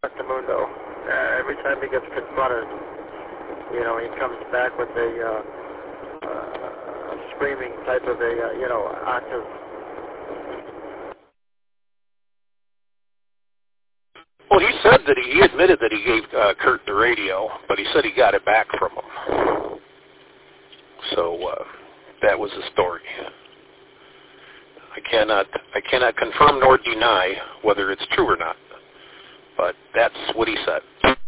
Mundo. Every time he gets confronted, you know, he comes back with a screaming type of a, you know, octave. Well, he said that he admitted that he gave Kurt the radio, but he said he got it back from him. So that was the story. I cannot confirm nor deny whether it's true or not, but that's what he said.